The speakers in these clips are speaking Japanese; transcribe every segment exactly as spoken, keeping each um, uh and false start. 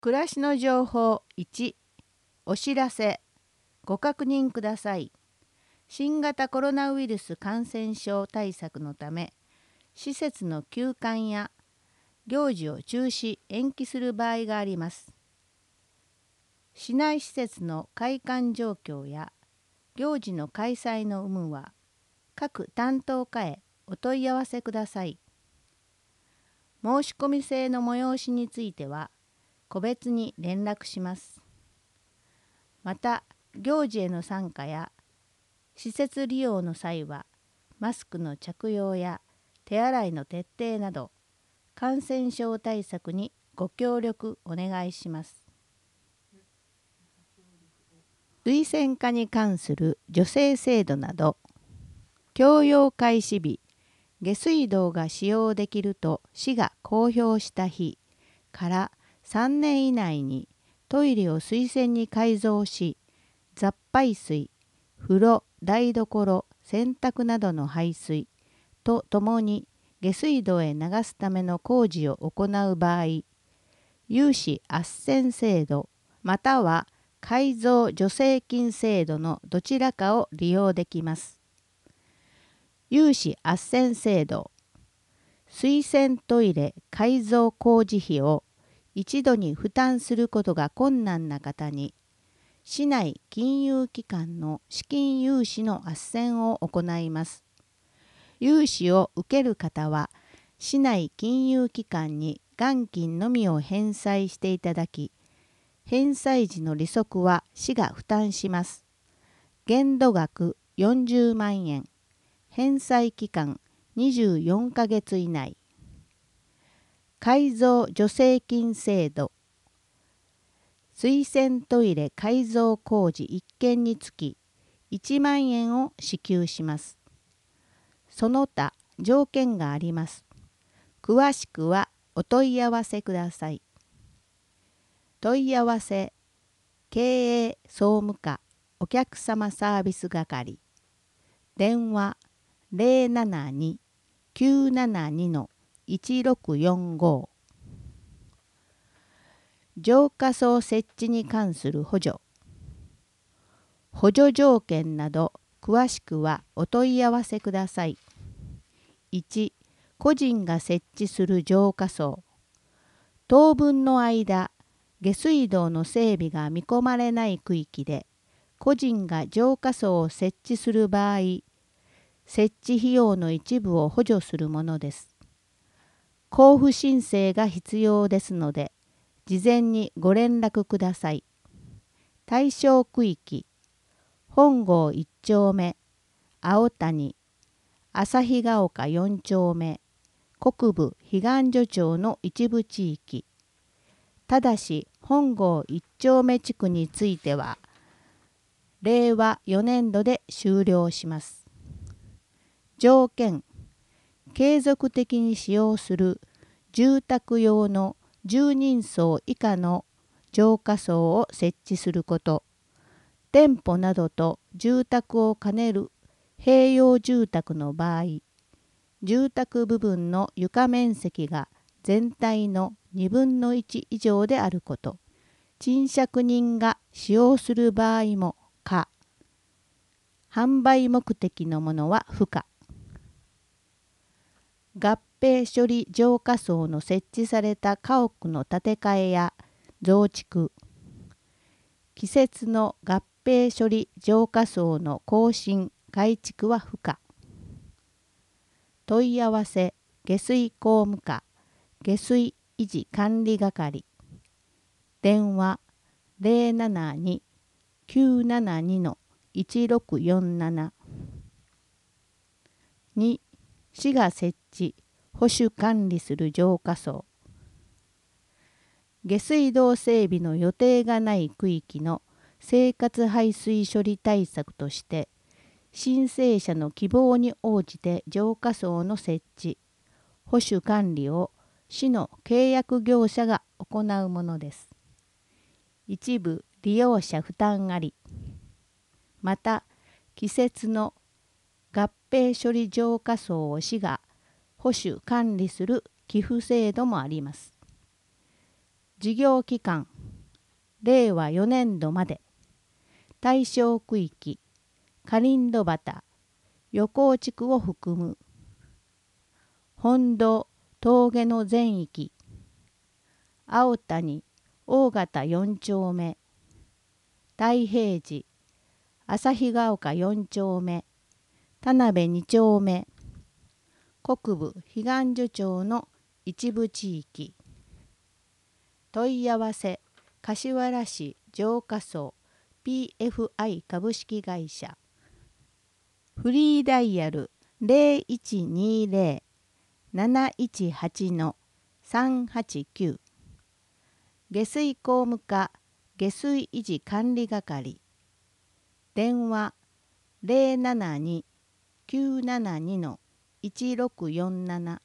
暮らしの情報いち、お知らせ。ご確認ください。新型コロナウイルス感染症対策のため、施設の休館や行事を中止・延期する場合があります。市内施設の開館状況や行事の開催の有無は、各担当課へお問い合わせください。申し込み制の催しについては、個別に連絡します。また、行事への参加や施設利用の際は、マスクの着用や手洗いの徹底など、感染症対策にご協力お願いします。推薦化に関する助成制度など、供用開始日、下水道が使用できると市が公表した日からさんねん以内にトイレを水洗に改造し、雑排水、風呂、台所、洗濯などの排水とともに下水道へ流すための工事を行う場合、融資斡旋制度または改造助成金制度のどちらかを利用できます。融資斡旋制度、水洗トイレ改造工事費を一度に負担することが困難な方に、市内金融機関の資金融資の斡旋を行います。融資を受ける方は、市内金融機関に元金のみを返済していただき、返済時の利息は市が負担します。限度額よんじゅうまんえん、返済期間にじゅうよんかげつ以内。改造助成金制度、水洗トイレ改造工事いっけんにつきいちまんえんを支給します。その他条件があります。詳しくはお問い合わせください。問い合わせ、経営総務課お客様サービス係、電話 ゼロななに きゅうななに いちろくよんご。浄化槽設置に関する補助、補助条件など詳しくはお問い合わせください。いち、個人が設置する浄化槽。当分の間、下水道の整備が見込まれない区域で、個人が浄化槽を設置する場合、設置費用の一部を補助するものです。交付申請が必要ですので、事前にご連絡ください。対象区域、本郷いっちょうめ、青谷、旭ヶ丘よんちょうめ、国部彼岸所町の一部地域。ただし、本郷いっちょうめ地区については、れいわよねんどで終了します。条件、継続的に使用する住宅用のじゅうにんそう以下の浄化槽を設置すること、店舗などと住宅を兼ねる併用住宅の場合、住宅部分の床面積が全体のにぶんのいち以上であること、賃借人が使用する場合も可、販売目的のものは不可。合併処理浄化槽の設置された家屋の建て替えや増築、季節の合併処理浄化槽の更新・改築は不可。問い合わせ、下水工務課下水維持管理係、電話 ゼロななに きゅうななに いちろくよんなな。に、市が設置、保守管理する浄化槽。下水道整備の予定がない区域の生活排水処理対策として、申請者の希望に応じて浄化槽の設置、保守管理を市の契約業者が行うものです。一部利用者負担あり。また、季節の合併処理浄化槽を市が保守管理する寄付制度もあります。事業期間れいわよねんどまで対象区域カリンド畑横尾地区を含む本土峠の全域青谷大型よん丁目太平寺旭ヶ丘よん丁目田辺に丁目国部彼岸樹町の一部地域問い合わせ柏原市浄化層 ピーエフアイ 株式会社フリーダイヤル ゼロいちにゼロ なないちはち さんはちきゅう 下水工務課下水維持管理係電話 ゼロななに きゅうななに いちろくよんなな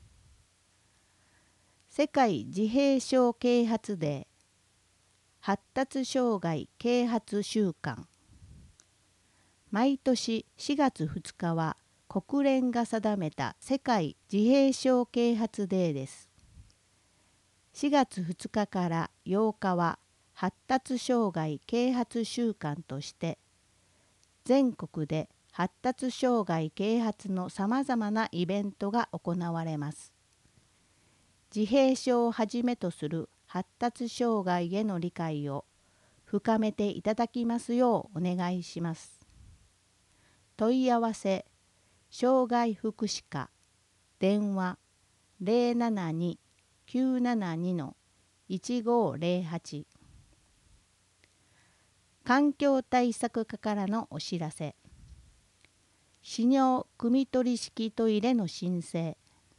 世界自閉症啓発デー発達障害啓発週間毎年しがつふつかは国連が定めた世界自閉症啓発デーです。しがつふつかからようかは発達障害啓発週間として全国で発達障害啓発のさまざまなイベントが行われます。自閉症をはじめとする発達障害への理解を深めていただきますようお願いします。問い合わせ障害福祉課電話 ゼロななに きゅうななに いちごゼロはち 環境対策課からのお知らせ使用汲み取り式トイレの申請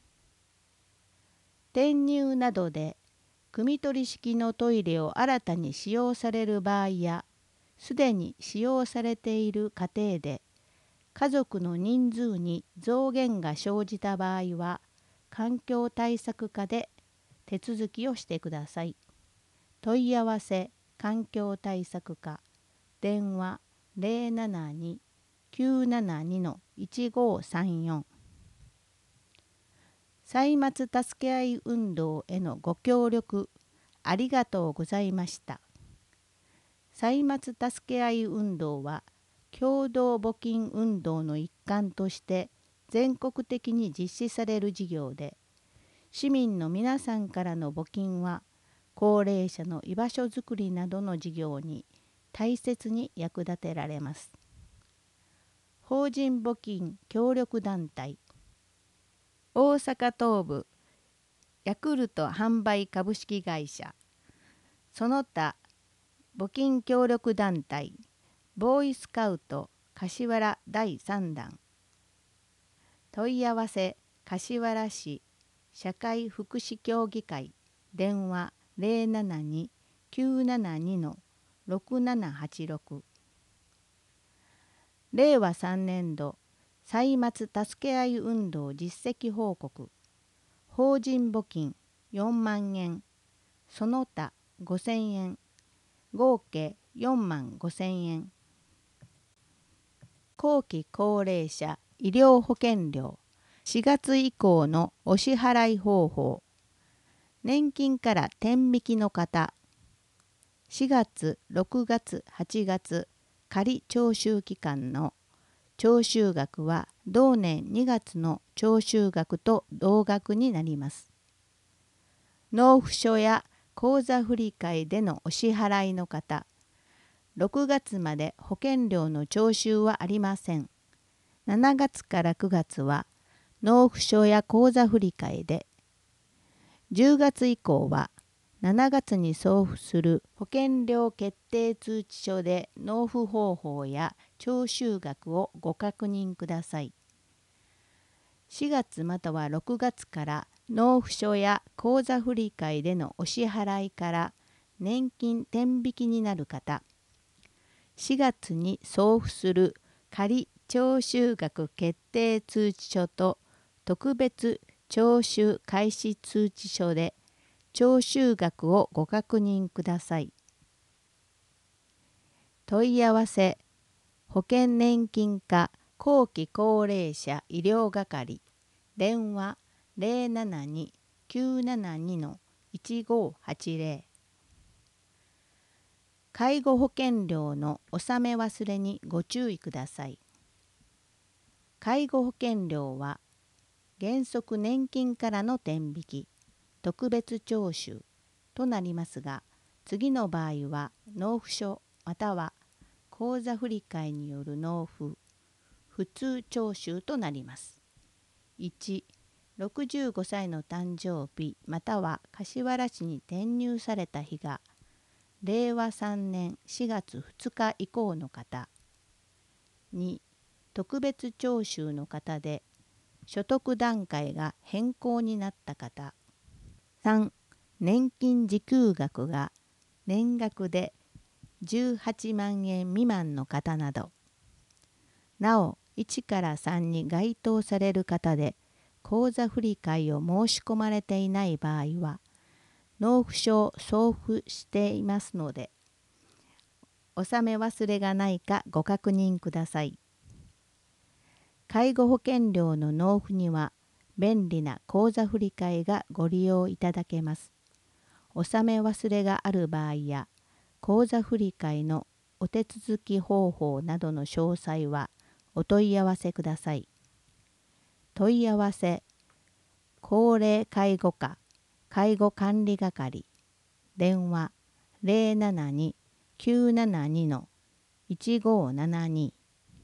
転入などで汲み取り式のトイレを新たに使用される場合やすでに使用されている家庭で家族の人数に増減が生じた場合は環境対策課で手続きをしてください。問い合わせ環境対策課電話 ゼロななに きゅうななに いちごさんよん歳末助け合い運動へのご協力ありがとうございました。歳末助け合い運動は共同募金運動の一環として全国的に実施される事業で、市民の皆さんからの募金は高齢者の居場所づくりなどの事業に大切に役立てられます。法人募金協力団体大阪東部ヤクルト販売株式会社その他募金協力団体ボーイスカウト柏原だいさん弾問い合わせ柏原市社会福祉協議会電話 ゼロななに きゅうななに ろくななはちろく れいわさんねんど歳末助け合い運動実績報告法人募金よんまんえんその他ごせんえん合計よんまんごせんえん後期高齢者医療保険料しがつ以降のお支払い方法年金から天引きの方しがつ、ろくがつ、はちがつ仮徴収期間の徴収額は同年にがつの徴収額と同額になります。納付書や口座振替でのお支払いの方ろくがつまで保険料の徴収はありません。しちがつからくがつは納付書や口座振替で、じゅうがつ以降はしちがつに送付する保険料決定通知書で納付方法や徴収額をご確認ください。しがつまたはろくがつから納付書や口座振替でのお支払いから年金天引きになる方、しがつに送付する仮徴収額決定通知書と特別徴収開始通知書で徴収額をご確認ください。問い合わせ保険年金課後期高齢者医療係電話 ゼロななに きゅうななに いちごはちゼロ介護保険料の納め忘れにご注意ください。介護保険料は原則年金からの天引き、特別徴収となりますが、次の場合は納付書または口座振替による納付、普通徴収となります。いち、ろくじゅうごさいの誕生日または柏原市に転入された日がれいわさんねんしがつふつか以降の方。に、特別徴収の方で所得段階が変更になった方。さん、年金受給額が年額でじゅうはちまんえん未満の方など。なお、いちからさんに該当される方で口座振替を申し込まれていない場合は、納付書を送付していますので、納め忘れがないかご確認ください。介護保険料の納付には便利な口座振替がご利用いただけます。納め忘れがある場合や口座振替のお手続き方法などの詳細はお問い合わせください。問い合わせ、高齢介護課介護管理係、電話 ゼロななに きゅうななに いちごななに。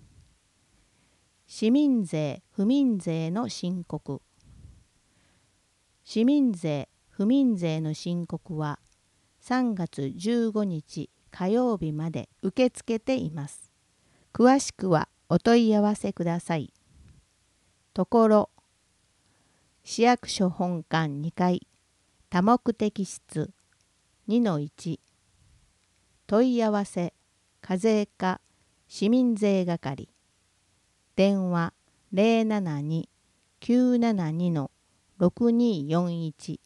市民税・不民税の申告。市民税・不民税の申告はさんがつじゅうごにち火曜日まで受け付けています。詳しくはお問い合わせください。ところ、市役所本館にかい多目的室 にのいち 問い合わせ課税課市民税係、電話 ゼロななに きゅうななに ろくによんいち。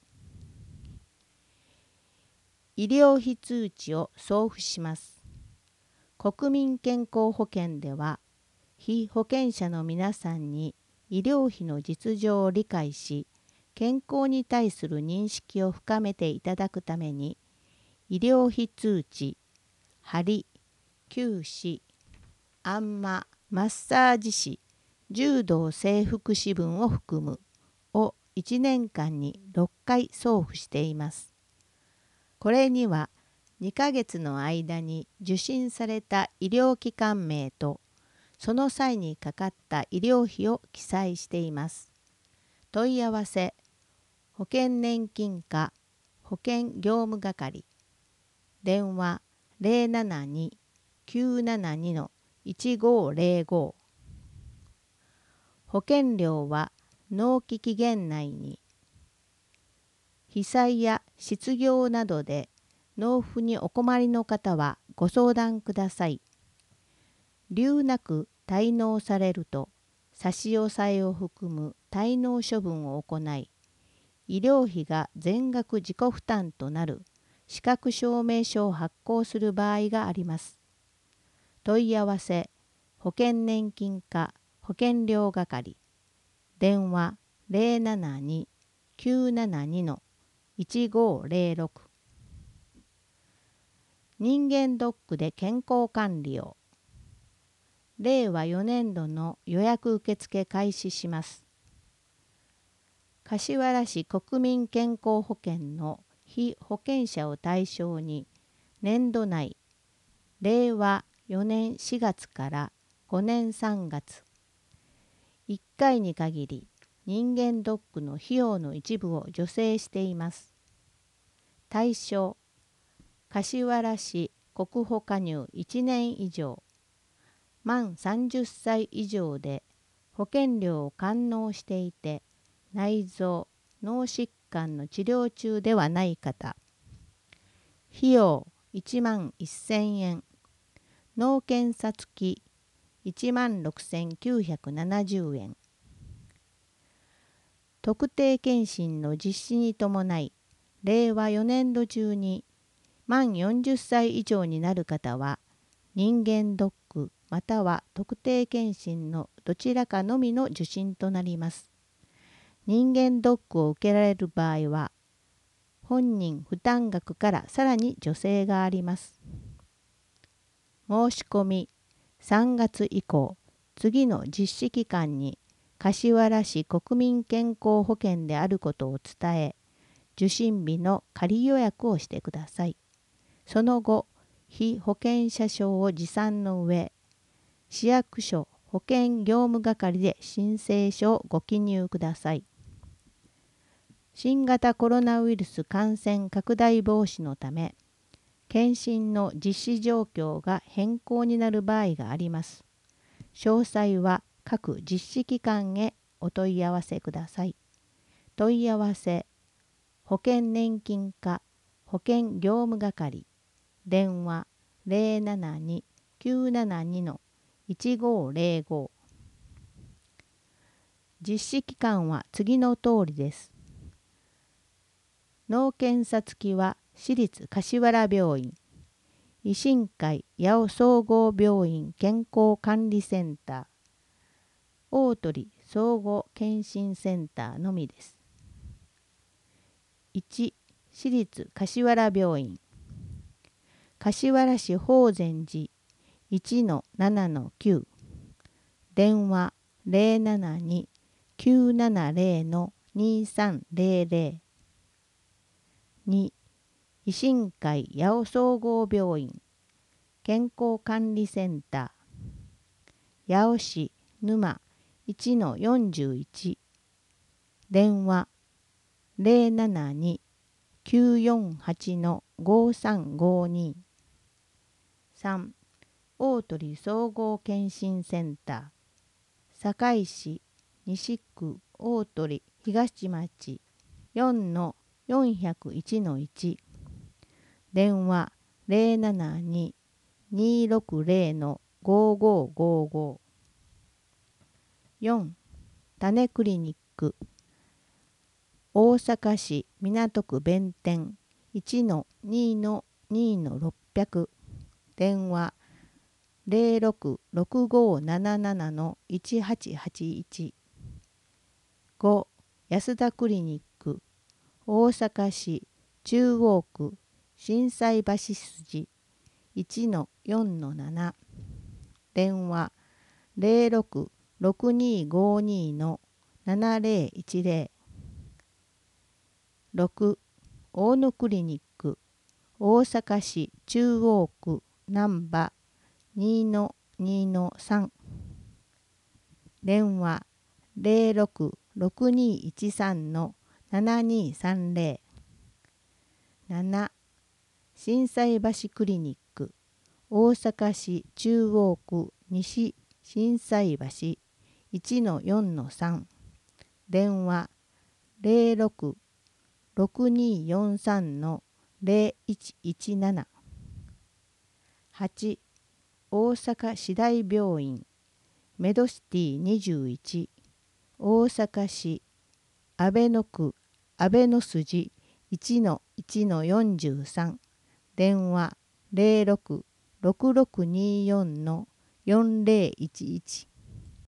医療費通知を送付します。国民健康保険では、被保険者の皆さんに医療費の実情を理解し、健康に対する認識を深めていただくために、医療費通知、鍼、臼歯、あんま、マッサージ師、柔道整復師分を含むをいちねんかんにろっかい送付しています。これにはにかげつの間に受診された医療機関名とその際にかかった医療費を記載しています。問い合わせ、保険年金課保険業務係、電話 ゼロななに きゅうななに いちごゼロご。保険料は納期期限内に。被災や失業などで納付にお困りの方はご相談ください。留なく滞納されると差し押さえを含む滞納処分を行い、医療費が全額自己負担となる資格証明書を発行する場合があります。問い合わせ、保険年金課保険料係、電話 ゼロななに きゅうななに いちごゼロろく。人間ドックで健康管理を。れいわよねんどの予約受付開始します。柏原市国民健康保険の被保険者を対象に年度内、れいわよねんしがつからごねんさんがつ、いっかいに限り人間ドックの費用の一部を助成しています。対象、柏原市国保加入いちねん以上、満さんじゅっさい以上で保険料を完納していて、内臓・脳疾患の治療中ではない方。費用いちまんせんえん、脳検査付きいちまんろくせんきゅうひゃくななじゅうえん。特定健診の実施に伴い、れいわよねんど中に満よんじゅっさい以上になる方は、人間ドックまたは特定健診のどちらかのみの受診となります。人間ドックを受けられる場合は、本人負担額からさらに助成があります。 申し込みさんがつ以降、次の実施期間に柏原市国民健康保険であることを伝え、受診日の仮予約をしてください。その後、被保険者証を持参の上、市役所保険業務係で申請書をご記入ください。新型コロナウイルス感染拡大防止のため、検診の実施状況が変更になる場合があります。詳細は各実施機関へお問い合わせください。問い合わせ、保険年金課保険業務係、電話 ゼロななに きゅうななに いちごゼロご。実施期間は次の通りです。脳検査付きは私立柏原病院、維新会八尾総合病院健康管理センター、大鳥総合健診センターのみです。いち、私立柏原病院、柏原市法善寺 いちのななのきゅう、電話 ゼロななに きゅうななゼロ にさんゼロゼロ。に、維新会八尾総合病院健康管理センター、八尾市沼 いちのよんじゅういち、電話 ゼロななに きゅうよんはち ごさんごに。さん、大鳥総合健診センター、堺市西区大鳥東町 よんのよんぜろいちのいち、電話 ゼロななに にろくゼロ ごごごご。よん、種クリニック、大阪市港区弁天 いちのにのにのろっぴゃく、電話 ゼロろく ろくごなななのいちはちはちいち。ご、安田クリニック、大阪市中央区心斎橋筋 いちのよんのなな、電話 ゼロろく ろくにごにのななゼロいちゼロ。ろく、大野クリニック、大阪市中央区難波 にのにのさん、電話 ゼロろく ろくにいちさんのななにさんゼロ。なな、心斎橋クリニック、大阪市中央区西心斎橋 いちのよんのさん、電話 ゼロろく ろくによんさんのゼロいちいちなな。はち、大阪市大病院メドシティにじゅういち、大阪市阿倍野区阿倍野筋 いちのいちのよんじゅうさん、電話 ゼロろく ろくろくによんのよんゼロいちいち。